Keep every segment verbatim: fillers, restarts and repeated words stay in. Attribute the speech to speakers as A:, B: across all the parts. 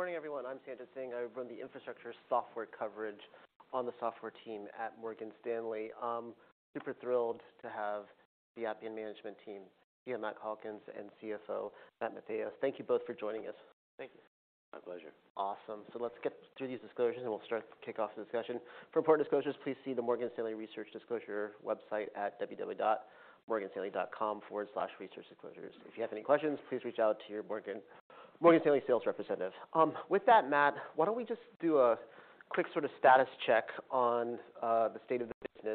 A: morning, everyone. I'm Sanjit Singh. I run the infrastructure software coverage on the software team at Morgan Stanley. Um, super thrilled to have the Appian management team, C E O Matt Calkins and C F O Matt Mathias. Thank you both for joining us.
B: Thank you. My pleasure.
A: Awesome. So let's get through these disclosures and we'll start to kick off the discussion. For important disclosures, please see the Morgan Stanley Research Disclosure website at www.morganstanley.com forward slash research disclosures. If you have any questions, please reach out to your Morgan Morgan Stanley sales representative. Um, with that, Matt, why don't we just do a quick sort of status check on uh, the state of the business.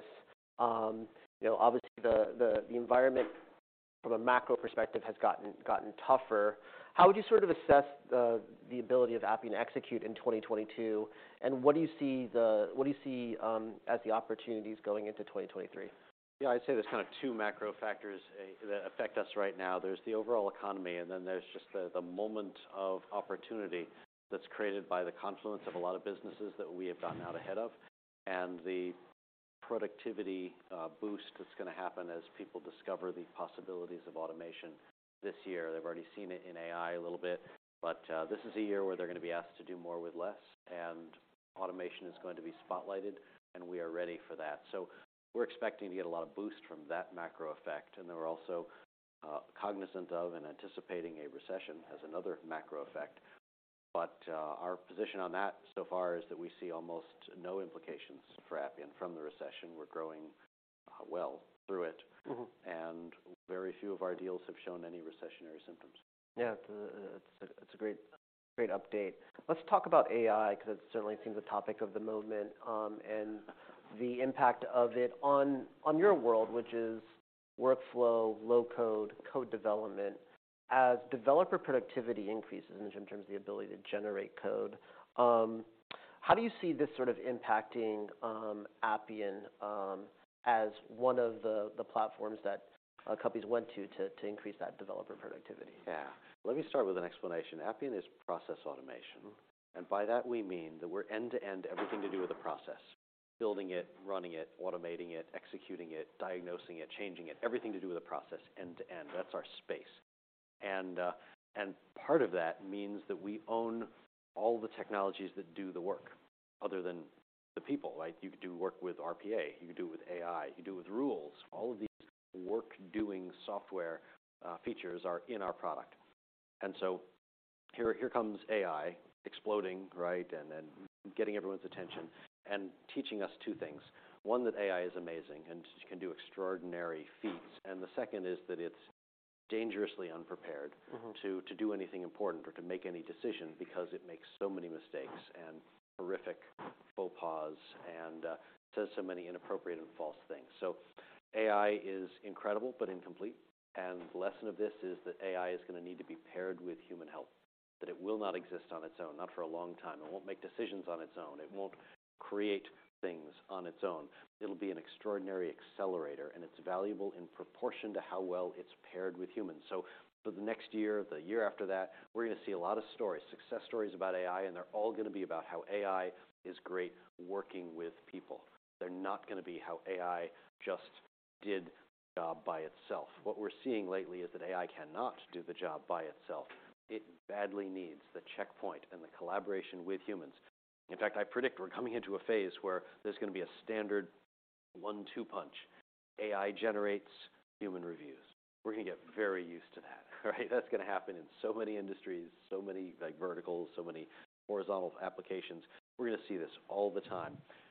A: Um, you know, obviously the, the, the environment from a macro perspective has gotten gotten tougher. How would you sort of assess the, the ability of Appian to execute in twenty twenty-two, and what do you see the what do you see um, as the opportunities going into twenty twenty-three?
B: Yeah, I'd say there's kind of two macro factors uh, that affect us right now. There's the overall economy, and then there's just the, the moment of opportunity that's created by the confluence of a lot of businesses that we have gotten out ahead of, and the productivity uh, boost that's going to happen as people discover the possibilities of automation this year. They've already seen it in A I a little bit, but uh, this is a year where they're going to be asked to do more with less, and automation is going to be spotlighted, and we are ready for that. So we're expecting to get a lot of boost from that macro effect, and then we're also uh, cognizant of and anticipating a recession as another macro effect. But uh, our position on that so far is that we see almost no implications for Appian from the recession. We're growing uh, well through it, mm-hmm. and very few of our deals have shown any recessionary symptoms.
A: Yeah, it's a, it's a, it's a great, great update. Let's talk about A I, because it certainly seems a topic of the moment, um, and the impact of it on, on your world, which is workflow, low-code, code development. As developer productivity increases in terms of the ability to generate code, um, how do you see this sort of impacting um, Appian um, as one of the, the platforms that uh, companies went to, to to increase that developer productivity?
B: Yeah. Let me start with an explanation. Appian is process automation. Mm-hmm. And by that we mean that we're end-to-end, everything to do with the process. Building it, running it, automating it, executing it, diagnosing it, changing it, everything to do with the process, end-to-end. That's our space. And, uh, and part of that means that we own all the technologies that do the work, other than the people, right? You could do work with R P A, you could do it with A I, you could do it with rules. All of these work-doing software uh, features are in our product. And so here, here comes A I exploding, right, and then getting everyone's attention and teaching us two things. One, that A I is amazing and can do extraordinary feats. And the second is that it's dangerously unprepared mm-hmm. to, to do anything important or to make any decision, because it makes so many mistakes and horrific faux pas and uh, says so many inappropriate and false things. So A I is incredible but incomplete, and the lesson of this is that A I is going to need to be paired with human help, that it will not exist on its own, not for a long time. It won't make decisions on its own. It won't create things on its own. It'll be an extraordinary accelerator, and it's valuable in proportion to how well it's paired with humans. So for the next year, the year after that, we're going to see a lot of stories, success stories about A I, and they're all going to be about how A I is great working with people. They're not going to be how A I just did the job by itself. What we're seeing lately is that A I cannot do the job by itself. It badly needs the checkpoint and the collaboration with humans. In fact, I predict we're coming into a phase where there's going to be a standard one two punch. A I generates human reviews. We're going to get very used to that, right? That's going to happen in so many industries, so many like verticals, so many horizontal applications. We're going to see this all the time.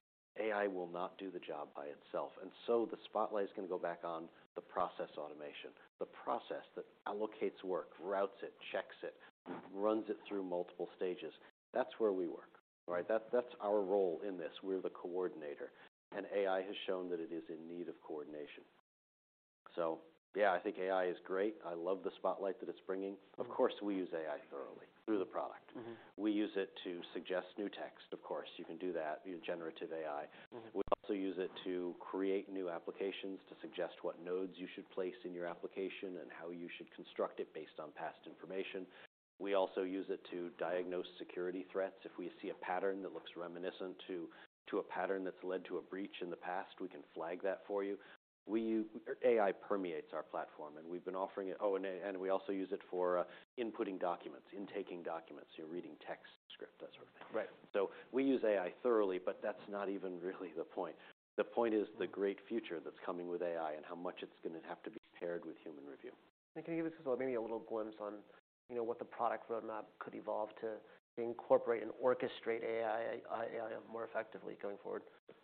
B: A I will not do the job by itself. And so the spotlight is going to go back on the process automation, the process that allocates work, routes it, checks it, runs it through multiple stages. That's where we work. Right, that, that's our role in this. We're the coordinator, and A I has shown that it is in need of coordination. So, yeah, I think A I is great. I love the spotlight that it's bringing. Mm-hmm. Of course, we use A I thoroughly through the product. Mm-hmm. We use it to suggest new text, of course. You can do that, you know, generative A I. Mm-hmm. We also use it to create new applications, to suggest what nodes you should place in your application and how you should construct it based on past information. We also use it to diagnose security threats. If we see a pattern that looks reminiscent to, to a pattern that's led to a breach in the past, we can flag that for you. We, A I permeates our platform, and we've been offering it. Oh, and, and we also use it for uh, inputting documents, intaking documents. You're reading text use A I thoroughly, but that's not even really the point. The point is the great future that's coming with A I and how much it's gonna have to be paired with human review.
A: And can you give us maybe a little glimpse on, you know, what the product roadmap could evolve to incorporate and orchestrate A I, A I more effectively going forward?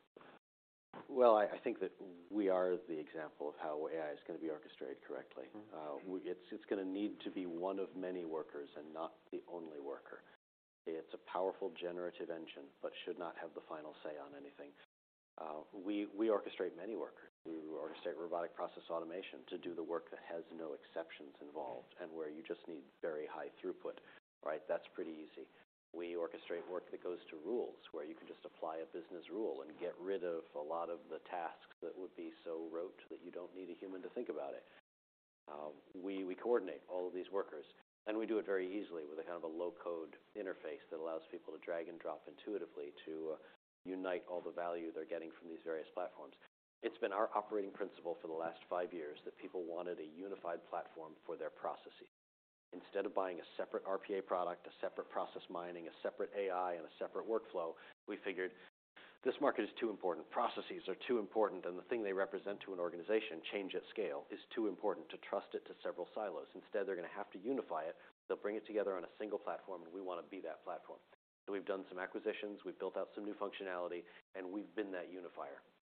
B: Well, I, I think that we are the example of how A I is going to be orchestrated correctly. Mm-hmm. uh, we, it's it's going to need to be one of many workers and not the only worker. It's a powerful generative engine, but should not have the final say on anything. Uh, we we orchestrate many workers. We orchestrate robotic process automation to do the work that has no exceptions involved and where you just need very high throughput. Right, that's pretty easy. We orchestrate work that goes to rules, where you can just apply a business rule and get rid of a lot of the tasks that would be so rote that you don't need a human to think about it. Uh, we, we coordinate all of these workers, and we do it very easily with a kind of a low-code interface that allows people to drag and drop intuitively to uh, unite all the value they're getting from these various platforms. It's been our operating principle for the last five years that people wanted a unified platform for their processes. Instead of buying a separate R P A product, a separate process mining, a separate A I, and a separate workflow, we figured this market is too important. Processes are too important, and the thing they represent to an organization, change at scale, is too important to trust it to several silos. Instead, they're going to have to unify it. They'll bring it together on a single platform, and we want to be that platform. So we've done some acquisitions, we've built out some new functionality, and we've been that unifier.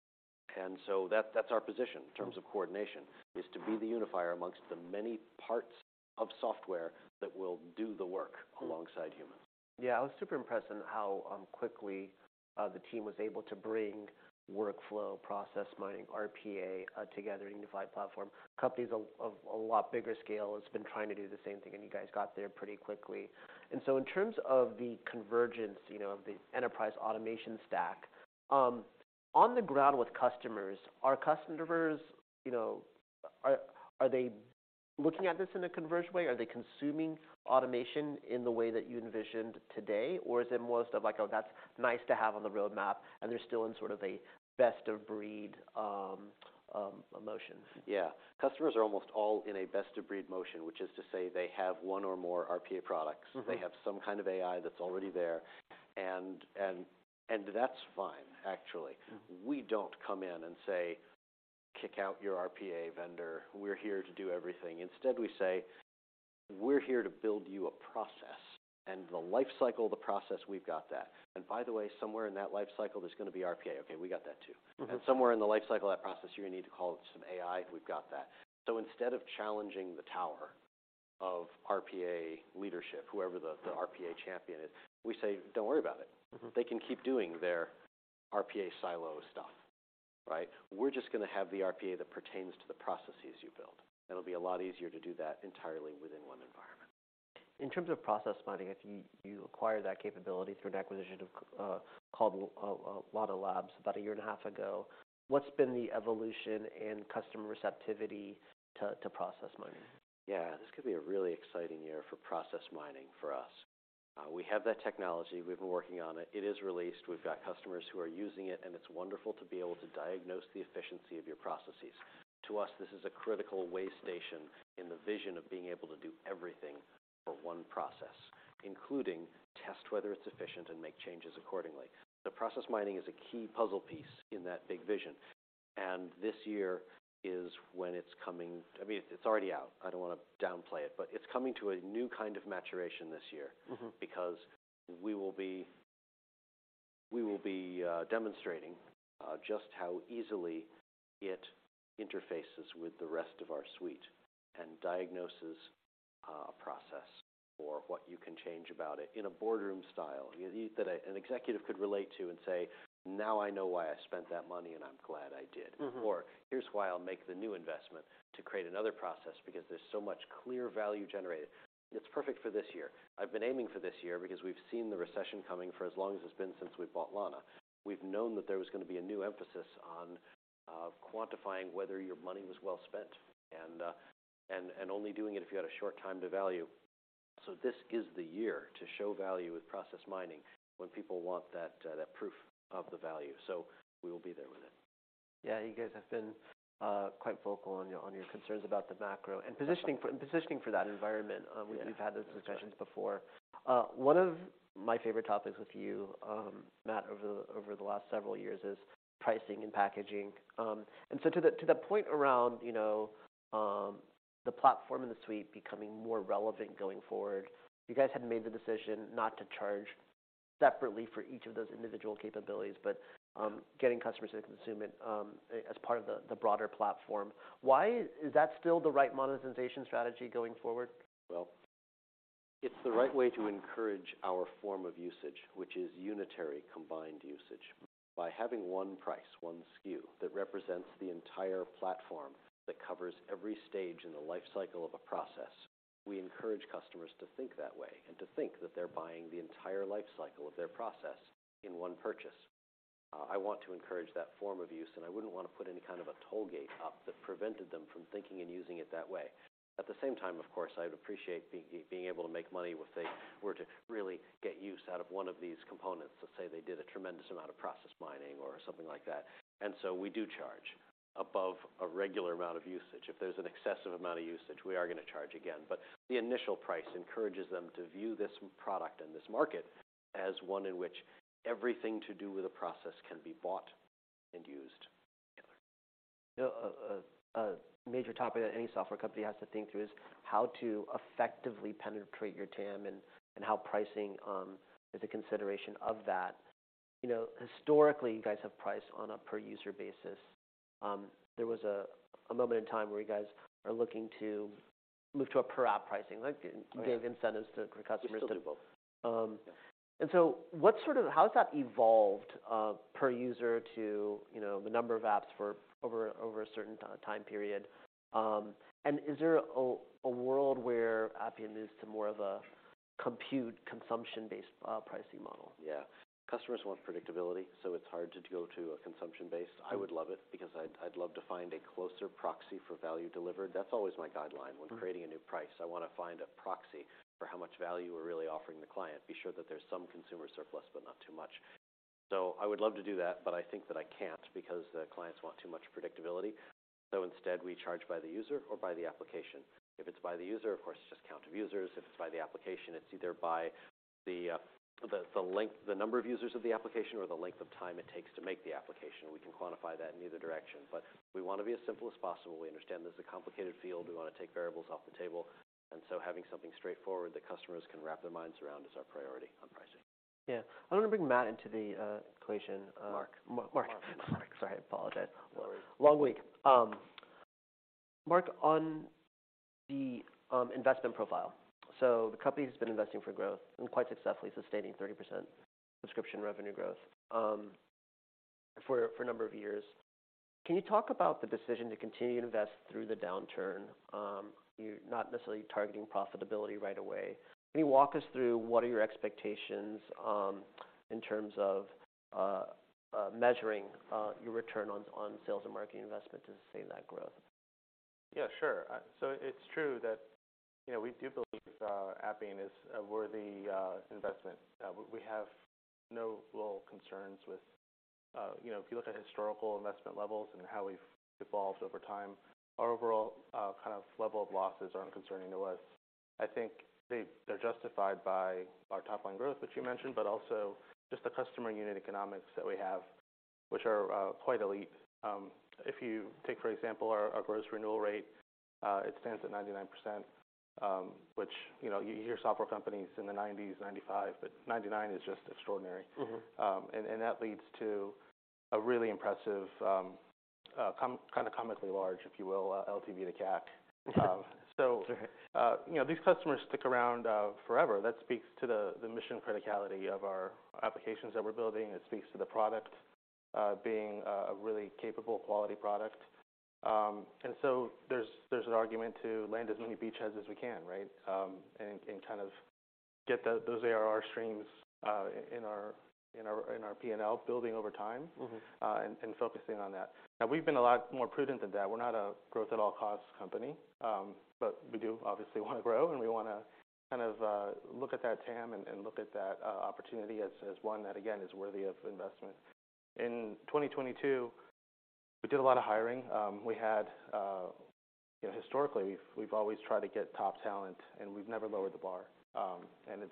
B: And so that, that's our position in terms of coordination, is to be the unifier amongst the many parts of software that will do the work alongside humans.
A: Yeah, I was super impressed in how um, quickly uh, the team was able to bring workflow, process mining, R P A uh, together in a unified platform. Companies of, of a lot bigger scale has been trying to do the same thing, and you guys got there pretty quickly. And so in terms of the convergence, you know, of the enterprise automation stack, um, on the ground with customers, are customers, you know, are are they looking at this in a converged way? Are they consuming automation in the way that you envisioned today? Or is it most of like, oh, that's nice to have on the roadmap, and they're still in sort of a best-of-breed um, um, motion?
B: Yeah. Customers are almost all in a best-of-breed motion, which is to say they have one or more R P A products. Mm-hmm. They have some kind of A I that's already there, and, and, and that's fine, actually. Mm-hmm. We don't come in and say, kick out your R P A vendor, we're here to do everything. Instead, we say, we're here to build you a process. And the life cycle of the process, we've got that. And by the way, somewhere in that life cycle, there's going to be R P A. Okay, we got that too. Mm-hmm. And somewhere in the life cycle of that process, you're going to need to call it some A I. We've got that. So instead of challenging the tower of R P A leadership, whoever the, the R P A champion is, we say, don't worry about it. Mm-hmm. They can keep doing their R P A silo stuff. Right? We're just going to have the R P A that pertains to the processes you build. It'll be a lot easier to do that entirely within one environment.
A: In terms of process mining, if you, you acquired that capability through an acquisition of, uh, called uh, uh, Lana Labs about a year and a half ago, what's been the evolution in customer receptivity to, to process mining?
B: Yeah, this could be a really exciting year for process mining for us. Uh, we have that technology. We've been working on it. It is released. We've got customers who are using it, and it's wonderful to be able to diagnose the efficiency of your processes. To us, this is a critical way station in the vision of being able to do everything for one process, including test whether it's efficient and make changes accordingly. So process mining is a key puzzle piece in that big vision. And this year is when it's coming. I mean, it's already out. I don't want to downplay it, but it's coming to a new kind of maturation this year. Mm-hmm. Because we will be we will be uh, demonstrating uh, just how easily it interfaces with the rest of our suite and diagnoses uh, a process or what you can change about it in a boardroom style that a, an executive could relate to and say, now I know why I spent that money and I'm glad I did. Mm-hmm. Or here's why I'll make the new investment to create another process because there's so much clear value generated. It's perfect for this year. I've been aiming for this year because we've seen the recession coming for as long as it's been since we bought Lana. We've known that there was going to be a new emphasis on uh, quantifying whether your money was well spent and, uh, and, and only doing it if you had a short time to value. So this is the year to show value with process mining when people want that, uh, that proof of the value. So we will be there with it.
A: Yeah, you guys have been uh, quite vocal on your on your concerns about the macro and positioning for and positioning for that environment. Uh, we, yeah, we've had those discussions right. before. Uh, one of my favorite topics with you, um, Matt, over the, over the last several years is pricing and packaging. Um, and so to the, to the point around, you know, um, the platform and the suite becoming more relevant going forward, you guys had made the decision not to charge separately for each of those individual capabilities, but um, getting customers to consume it um, as part of the, the broader platform. Why is that still the right monetization strategy going forward?
B: Well, it's the right way to encourage our form of usage, which is unitary combined usage. By having one price, one S K U, that represents the entire platform, that covers every stage in the life cycle of a process, we encourage customers to think that way and to think that they're buying the entire life cycle of their process in one purchase. Uh, I want to encourage that form of use, and I wouldn't want to put any kind of a toll gate up that prevented them from thinking and using it that way. At the same time, of course, I'd appreciate being, being able to make money if they were to really get use out of one of these components. Let's say they did a tremendous amount of process mining or something like that. And so we do charge above a regular amount of usage. If there's an excessive amount of usage, we are going to charge again. But the initial price encourages them to view this product and this market as one in which everything to do with a process can be bought and used together.
A: You know, a, a, a major topic that any software company has to think through is how to effectively penetrate your T A M, and, and how pricing um, is a consideration of that. You know, historically, you guys have priced on a per user basis. Um, there was a, a moment in time where you guys are looking to move to a per app pricing, like
B: oh,
A: gave
B: yeah.
A: incentives to for customers.
B: We still
A: to,
B: do both.
A: Um,
B: yeah.
A: And so, what sort of how's that evolved uh, per user to, you know, the number of apps for over over a certain time period? Um, and is there a, a world where Appian moves to more of a compute consumption based uh, pricing model?
B: Yeah. Customers want predictability, so it's hard to go to a consumption-based. I would love it because I'd, I'd love to find a closer proxy for value delivered. That's always my guideline when mm-hmm. creating a new price. I want to find a proxy for how much value we're really offering the client. Be sure that there's some consumer surplus, but not too much. So I would love to do that, but I think that I can't because the clients want too much predictability. So instead, we charge by the user or by the application. If it's by the user, of course, it's just count of users. If it's by the application, it's either by the uh, The, the length, the number of users of the application or the length of time it takes to make the application. We can quantify that in either direction, but we want to be as simple as possible. We understand this is a complicated field. We want to take variables off the table, and so having something straightforward that customers can wrap their minds around is our priority on pricing.
A: Yeah, I want to bring Matt into the uh, equation. Uh,
B: Mark.
A: Mark. Mark. Mark. Sorry, I apologize.
B: No worries.
A: Long week. Um, Mark, on the um, investment profile. So the company has been investing for growth and quite successfully sustaining thirty percent subscription revenue growth um, for, for a number of years. Can you talk about the decision to continue to invest through the downturn? Um, you're not necessarily targeting profitability right away. Can you walk us through what are your expectations um, in terms of uh, uh, measuring uh, your return on, on sales and marketing investment to sustain that growth?
C: Yeah, sure. Uh, so it's true that You know, we do believe uh, Appian is a worthy uh, investment. Uh, we have no real concerns with, uh, you know, if you look at historical investment levels and how we've evolved over time, our overall uh, kind of level of losses aren't concerning to us. I think they, they're justified by our top-line growth, which you mentioned, but also just the customer unit economics that we have, which are uh, quite elite. Um, if you take, for example, our, our gross renewal rate, uh, it stands at ninety-nine percent. Um, which, you know, you hear software companies in the nineties, ninety-five, but ninety-nine is just extraordinary. Mm-hmm. Um, and, and that leads to a really impressive, um, uh, com- kind of comically large, if you will, uh, L T V to C A C. Um, so, uh, you know, these customers stick around uh, forever. That speaks to the, the mission criticality of our applications that we're building. It speaks to the product uh, being a really capable, quality product. Um, and so there's there's an argument to land as many beachheads as we can, right? Um, and, and kind of get the, those A R R streams uh, in our in our in our P and L building over time, mm-hmm. uh, and, and focusing on that. Now we've been a lot more prudent than that. We're not a growth at all costs company, um, but we do obviously want to grow, and we want to kind of uh, look at that T A M and, and look at that uh, opportunity as as one that again is worthy of investment. In twenty twenty-two. We did a lot of hiring. Um, we had, uh, you know, historically, we've, we've always tried to get top talent, and we've never lowered the bar. Um, and it's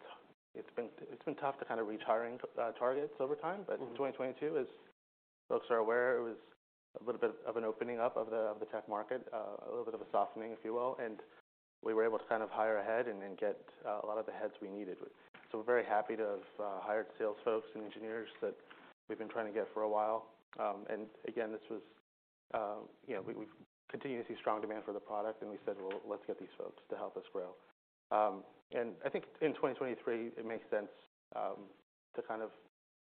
C: it's been it's been tough to kind of reach hiring uh, targets over time. But
A: Mm-hmm.
C: in twenty twenty-two, as folks are aware, it was a little bit of an opening up of the of the tech market, uh, a little bit of a softening, if you will, and we were able to kind of hire ahead and, and get uh, a lot of the heads we needed. So we're very happy to have uh, hired sales folks and engineers that we've been trying to get for a while. Um, and again, this was, uh, you know, we, we've continued to see strong demand for the product, and we said, well, let's get these folks to help us grow. Um, and I think in twenty twenty-three, it makes sense um, to kind of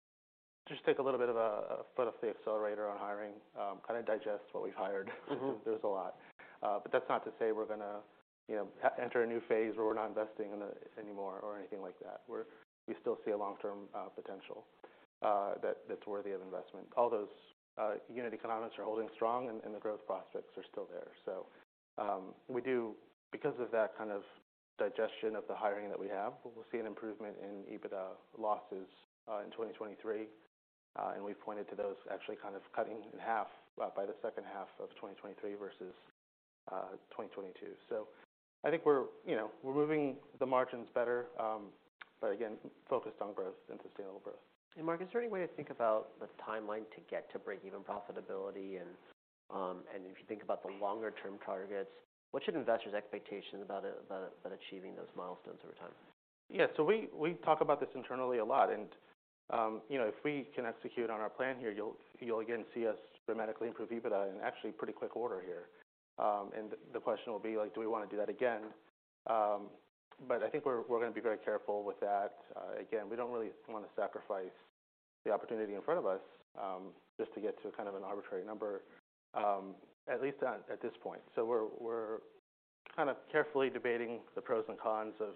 C: just take a little bit of a, a foot off the accelerator on hiring, um, kind of digest what we've hired.
A: Mm-hmm.
C: There's a lot. Uh, but that's not to say we're going to, you know, ha- enter a new phase where we're not investing in the, anymore or anything like that. We're, we still see a long-term uh, potential uh, that, that's worthy of investment. All those uh, unit economics are holding strong, and, and the growth prospects are still there. So um, we do, because of that kind of digestion of the hiring that we have, we'll see an improvement in EBITDA losses uh, in twenty twenty-three. Uh, and we've pointed to those actually kind of cutting in half uh, by the second half of twenty twenty-three versus uh, twenty twenty-two. So I think we're, you know, we're moving the margins better, um, but again, focused on growth and sustainable growth.
A: And Mark, is there any way to think about the timeline to get to break-even profitability? And um, and if you think about the longer-term targets, what should investors' expectations about, it, about, about achieving those milestones over time?
C: Yeah, so we, we talk about this internally a lot, and um, you know, if we can execute on our plan here, you'll you'll again see us dramatically improve EBITDA in actually pretty quick order here. Um, and the question will be like, do we want to do that again? Um, but I think we're we're going to be very careful with that. Uh, again, we don't really want to sacrifice the opportunity in front of us um, just to get to kind of an arbitrary number, um, at least at, at this point. So we're we're kind of carefully debating the pros and cons of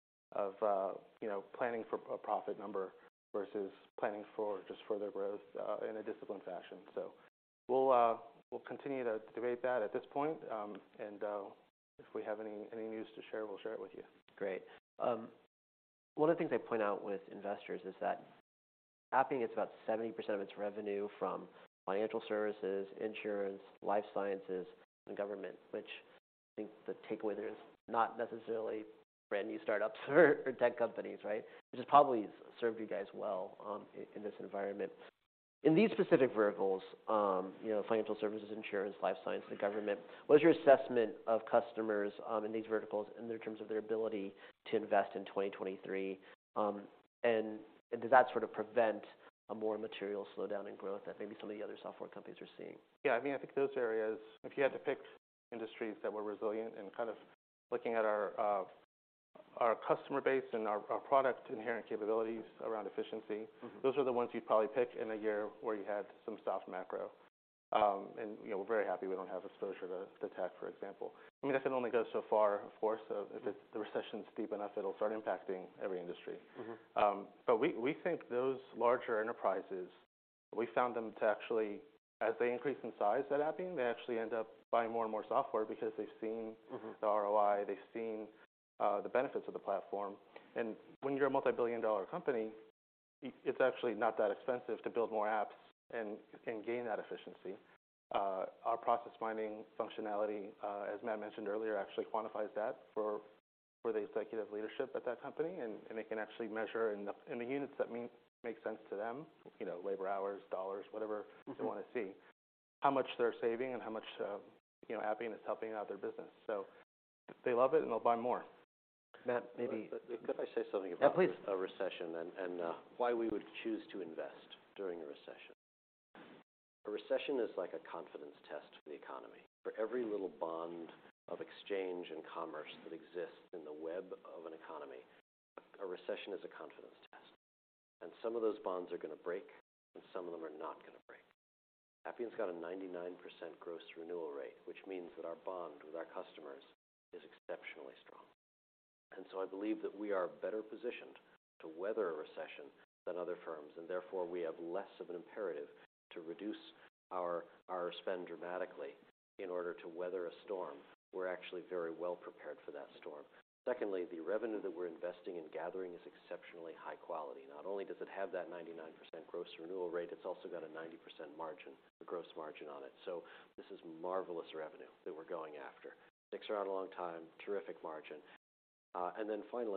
C: of uh, you know, planning for a profit number versus planning for just further growth uh, in a disciplined fashion. So we'll uh, we'll continue to debate that at this point, um, and uh, if we have any any news to share, we'll share it with you.
A: Great. Um, one of the things I point out with investors is that Appian gets about seventy percent of its revenue from financial services, insurance, life sciences, and government, which I think the takeaway there is not necessarily brand new startups or, or tech companies, right? Which has probably served you guys well um, in, in this environment. In these specific verticals, um, you know, financial services, insurance, life science, and government, what is your assessment of customers um, in these verticals in their terms of their ability to invest in twenty twenty-three? Um, and, and does that sort of prevent a more material slowdown in growth that maybe some of the other software companies are seeing?
C: Yeah, I mean, I think those areas, if you had to pick industries that were resilient and kind of looking at our uh, our customer base and our, our product inherent capabilities around efficiency, mm-hmm. those are the ones you'd probably pick in a year where you had some soft macro. Um, and, you know, we're very happy we don't have exposure to, to tech, for example. I mean, that can only go so far, of course. So if it's, the recession's deep enough, it'll start impacting every industry. Mm-hmm. Um, but we, we think those larger enterprises, we found them to actually, as they increase in size at Appian, they actually end up buying more and more software because they've seen mm-hmm. the R O I, they've seen Uh, the benefits of the platform. And when you're a multi-billion dollar company, it's actually not that expensive to build more apps and, and gain that efficiency. Uh, our process mining functionality, uh, as Matt mentioned earlier, actually quantifies that for for the executive leadership at that company, and, and they can actually measure in the, in the units that mean, make sense to them, you know, labor hours, dollars, whatever mm-hmm. they want to see, how much they're saving and how much, uh, you know, Appian is helping out their business. So they love it and they'll buy more.
A: Matt, maybe...
B: Could I say something about
A: yeah,
B: a recession and, and uh, why we would choose to invest during a recession? A recession is like a confidence test for the economy. For every little bond of exchange and commerce that exists in the web of an economy, a recession is a confidence test. And some of those bonds are going to break, and some of them are not going to break. Appian's got a ninety-nine percent gross renewal rate, which means that our bond with our customers is exceptionally strong. And so I believe that we are better positioned to weather a recession than other firms, and therefore we have less of an imperative to reduce our, our spend dramatically in order to weather a storm. We're actually very well prepared for that storm. Secondly, the revenue that we're investing in gathering is exceptionally high quality. Not only does it have that ninety-nine percent gross renewal rate, it's also got a ninety percent margin, a gross margin on it. So this is marvelous revenue that we're going after. Sticks around a long time, terrific margin. Uh, and then finally,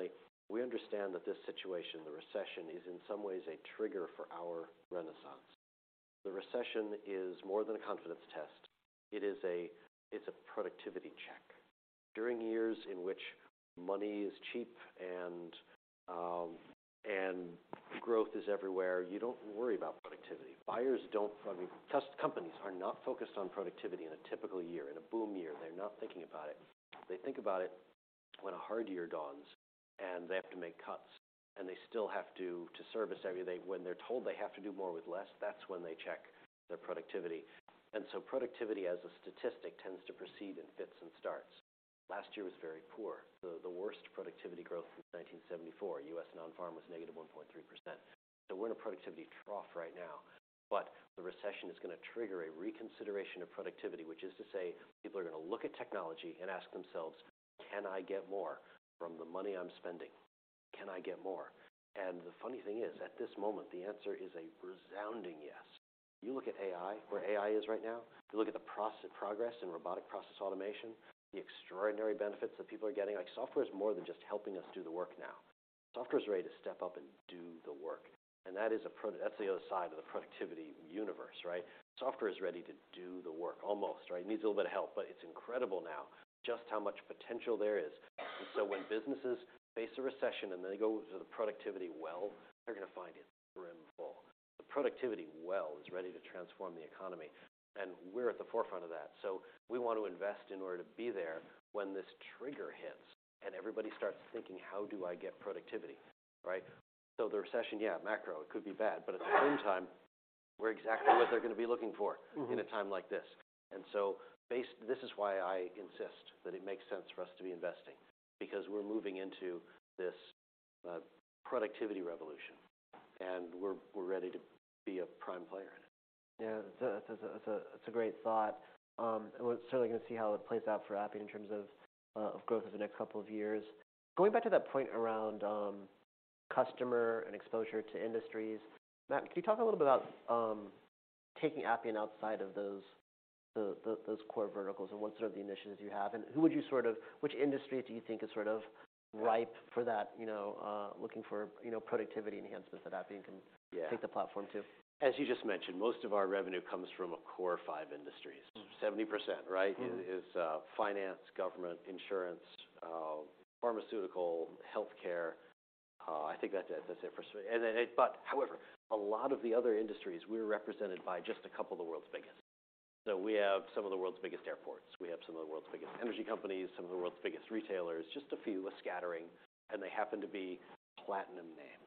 B: we understand that this situation, the recession, is in some ways a trigger for our renaissance. The recession is more than a confidence test. It is a, it's a productivity check. During years in which money is cheap and um, and growth is everywhere, you don't worry about productivity. Buyers don't, I mean, companies are not focused on productivity in a typical year. In a boom year, they're not thinking about it. They think about it when a hard year dawns and they have to make cuts and they still have to, to service everything. When they're told they have to do more with less, that's when they check their productivity. And so productivity as a statistic tends to proceed in fits and starts. Last year was very poor, the, the worst productivity growth since nineteen seventy-four. U S non-farm was negative one point three percent. So we're in a productivity trough right now. But the recession is going to trigger a reconsideration of productivity, which is to say people are going to look at technology and ask themselves, can I get more from the money I'm spending? Can I get more? And the funny thing is, at this moment, the answer is a resounding yes. You look at A I, where A I is right now, you look at the process, progress in robotic process automation, the extraordinary benefits that people are getting. Like, software is more than just helping us do the work now. Software is ready to step up and do the work. And that is a pro that's the other side of the productivity universe, right? Software is ready to do the work, almost, right? It needs a little bit of help, but it's incredible now just how much potential there is. And so when businesses face a recession and they go to the productivity well, they're going to find it brim full. The productivity well is ready to transform the economy. And we're at the forefront of that. So we want to invest in order to be there when this trigger hits and everybody starts thinking, how do I get productivity, right? So the recession, yeah, macro, it could be bad. But at the same time, we're exactly what they're going to be looking for mm-hmm. in a time like this. And so based, this is why I insist that it makes sense for us to be investing, because we're moving into this uh, productivity revolution. And we're, we're ready to be a prime player in it.
A: Yeah, it's a, it's a, it's a, it's a great thought. Um, and we're certainly going to see how it plays out for Appian in terms of, uh, of growth over the next couple of years. Going back to that point around um, customer and exposure to industries, Matt, can you talk a little bit about um, taking Appian outside of those the, the, those core verticals and what sort of the initiatives you have, and who would you sort of, which industries do you think is sort of ripe for that, you know, uh, looking for, you know, productivity enhancements that Appian can
B: yeah.
A: take the platform to?
B: As you just mentioned, most of our revenue comes from a core five industries. seventy percent, right, mm-hmm. is, is uh, finance, government, insurance, uh, pharmaceutical, healthcare. Uh, I think that's it. That's it for. And then, it, but however, a lot of the other industries we're represented by just a couple of the world's biggest. So we have some of the world's biggest airports. We have some of the world's biggest energy companies. Some of the world's biggest retailers. Just a few, a scattering, and they happen to be platinum names.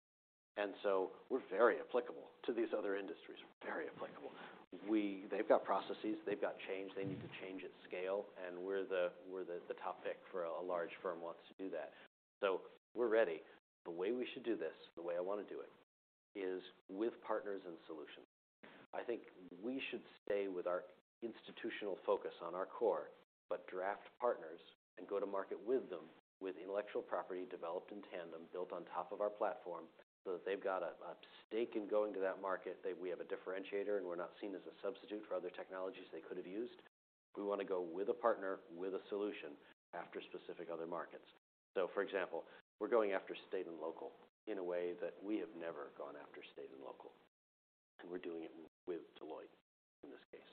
B: And so we're very applicable to these other industries. Very applicable. We, they've got processes, they've got change, they need to change at scale, and we're the we're the, the top pick for a, a large firm wants to do that. So we're ready. The way we should do this, the way I want to do it, is with partners and solutions. I think we should stay with our institutional focus on our core, but draft partners and go to market with them with intellectual property developed in tandem, built on top of our platform, so that they've got a, a stake in going to that market. They, we have a differentiator, and we're not seen as a substitute for other technologies they could have used. We want to go with a partner, with a solution, after specific other markets. So, for example, we're going after state and local in a way that we have never gone after state and local. And we're doing it with Deloitte in this case.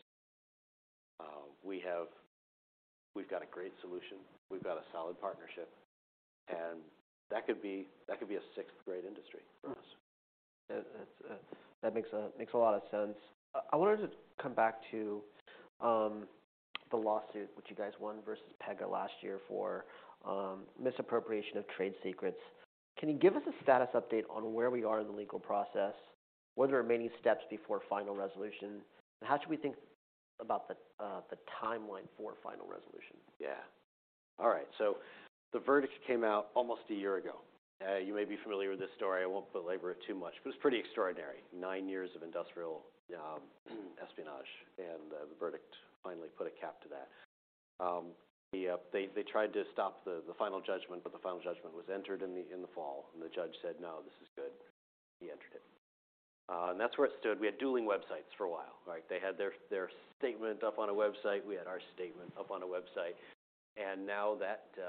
B: Uh, we have, we've got a great solution. We've got a solid partnership. And That could be that could be a sixth grade industry for us.
A: That, that's, uh, that makes a makes a lot of sense. I wanted to come back to um, the lawsuit which you guys won versus Pega last year for um, misappropriation of trade secrets. Can you give us a status update on where we are in the legal process? What are the remaining steps before final resolution? And how should we think about the uh, the timeline for final resolution?
B: Yeah. All right. So the verdict came out almost a year ago. Uh, you may be familiar with this story. I won't belabor it too much, but it's pretty extraordinary. Nine years of industrial um, espionage, and uh, the verdict finally put a cap to that. Um, the, uh, they, they tried to stop the, the final judgment, but the final judgment was entered in the, in the fall, and the judge said, no, this is good. He entered it. Uh, and that's where it stood. We had dueling websites for a while, right? They had their, their statement up on a website. We had our statement up on a website. And now that... Uh,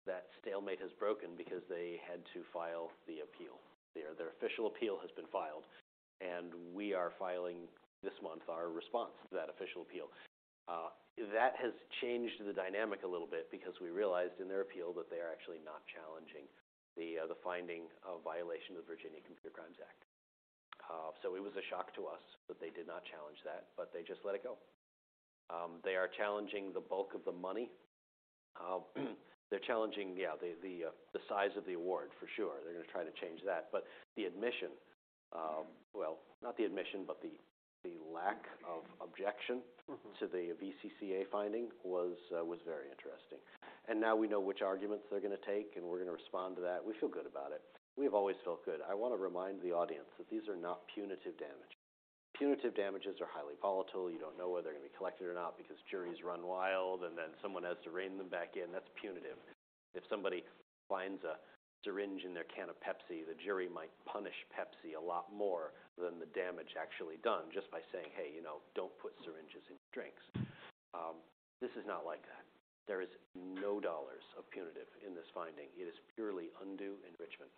B: that stalemate has broken because they had to file the appeal. Their, their official appeal has been filed, and we are filing this month our response to that official appeal. Uh, that has changed the dynamic a little bit because we realized in their appeal that they are actually not challenging the, uh, the finding of violation of the Virginia Computer Crimes Act. Uh, so it was a shock to us that they did not challenge that, but they just let it go. Um, they are challenging the bulk of the money. Uh, they're challenging, yeah, the the, uh, the size of the award for sure. They're going to try to change that, but the admission, um, well, not the admission, but the the lack of objection mm-hmm. to the V C C A finding was uh, was very interesting. And now we know which arguments they're going to take, and we're going to respond to that. We feel good about it. We have always felt good. I want to remind the audience that these are not punitive damage. Punitive damages are highly volatile. You don't know whether they're going to be collected or not because juries run wild and then someone has to rein them back in. That's punitive. If somebody finds a syringe in their can of Pepsi, the jury might punish Pepsi a lot more than the damage actually done just by saying, hey, you know, don't put syringes in your drinks. Um, this is not like that. There is no dollars of punitive in this finding. It is purely undue enrichment.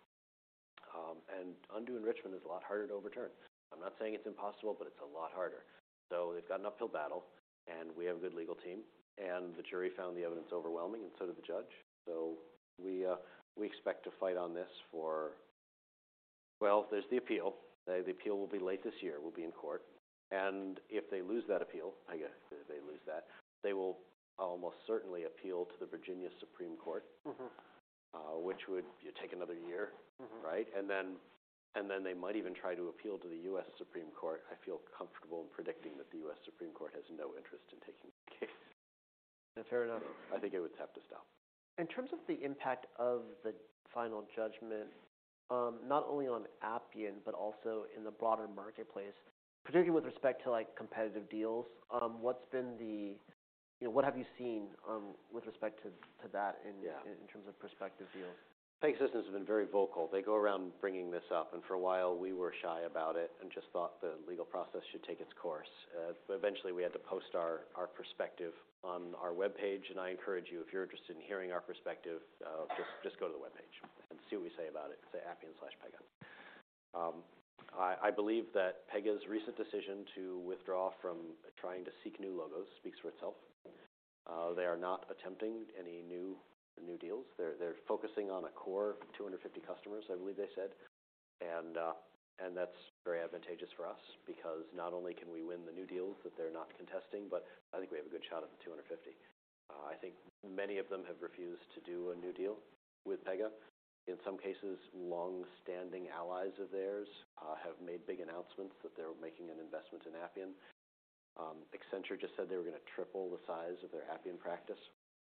B: Um, and undue enrichment is a lot harder to overturn. I'm not saying it's impossible, but it's a lot harder. So they've got an uphill battle, and we have a good legal team. And the jury found the evidence overwhelming, and so did the judge. So we uh, we expect to fight on this for, well, there's the appeal. The, the appeal will be late this year. We'll be in court. And if they lose that appeal, I guess if they lose that, they will almost certainly appeal to the Virginia Supreme Court, mm-hmm. uh, which would you take another year, mm-hmm. right? And then And then they might even try to appeal to the U S Supreme Court. I feel comfortable in predicting that the U S Supreme Court has no interest in taking the case.
A: Yeah, fair enough.
B: I think it would have to stop.
A: In terms of the impact of the final judgment, um, not only on Appian, but also in the broader marketplace, particularly with respect to like competitive deals, um, what's been the, you know, what have you seen um, with respect to, to that in,
B: yeah.
A: in, in terms of prospective deals?
B: Pegasystems have been very vocal. They go around bringing this up, and for a while we were shy about it and just thought the legal process should take its course. Uh, but eventually we had to post our, our perspective on our webpage, and I encourage you, if you're interested in hearing our perspective, uh, just, just go to the webpage and see what we say about it. Say Appian slash Pega. Um, I, I believe that Pega's recent decision to withdraw from trying to seek new logos speaks for itself. Uh, they are not attempting any new new deals. They're they're focusing on a core two hundred fifty customers, I believe they said, and uh, and that's very advantageous for us because not only can we win the new deals that they're not contesting, but I think we have a good shot at the two hundred fifty. Uh, I think many of them have refused to do a new deal with Pega. In some cases, long-standing allies of theirs uh, have made big announcements that they're making an investment in Appian. Um, Accenture just said they were going to triple the size of their Appian practice.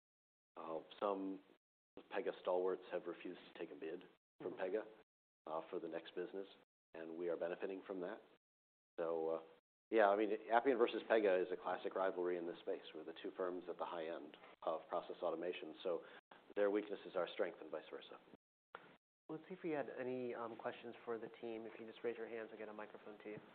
B: Uh, some Pega stalwarts have refused to take a bid from Pega uh, for the next business, and we are benefiting from that. So, uh, yeah, I mean, Appian versus Pega is a classic rivalry in this space. We're the two firms at the high end of process automation, so their weakness is our strength and vice versa.
A: Let's see if we had any um, questions for the team. If you just raise your hands, I'll get a microphone to you.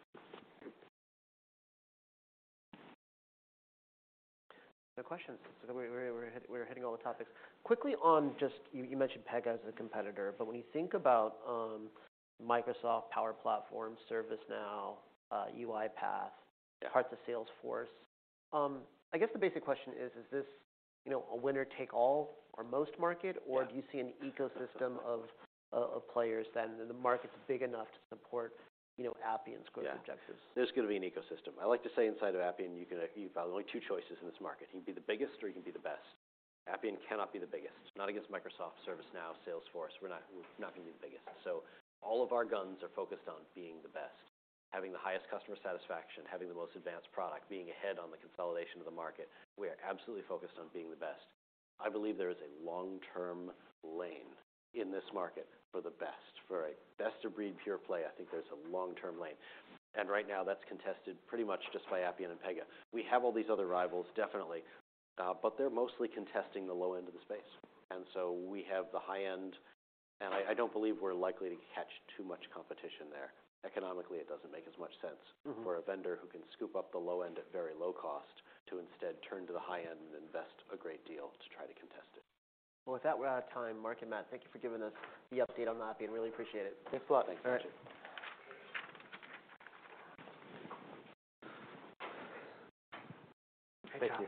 A: No questions. So we're, we're, hit, we're hitting all the topics. Quickly on just, you, you mentioned Pega as a competitor, but when you think about um, Microsoft Power Platform, ServiceNow, uh, UiPath, yeah. parts of Salesforce, um, I guess the basic question is, is this, you know, a winner-take-all or most market, or yeah. do you see an ecosystem of, uh, of players then the market's big enough to support you know, Appian's growth yeah. objectives?
B: There's going to be an ecosystem. I like to say inside of Appian, you can, you've got only two choices in this market. You can be the biggest or you can be the best. Appian cannot be the biggest. Not against Microsoft, ServiceNow, Salesforce. We're not, we're not going to be the biggest. So all of our guns are focused on being the best, having the highest customer satisfaction, having the most advanced product, being ahead on the consolidation of the market. We are absolutely focused on being the best. I believe there is a long-term lane in this market for the best, for a best-of-breed pure play. I think there's a long-term lane. And right now that's contested pretty much just by Appian and Pega. We have all these other rivals, definitely, uh, but they're mostly contesting the low end of the space. And so we have the high end, and I, I don't believe we're likely to catch too much competition there. Economically, it doesn't make as much sense mm-hmm. for a vendor who can scoop up the low end at very low cost to instead turn to the high end and invest a great deal to try to contest it.
A: Well, with that, we're out of time. Mark and Matt, thank you for giving us the update on Appian. Really appreciate it.
B: Thanks a lot. Thanks.
A: All right.
C: Great
A: Thank
C: job.
A: you.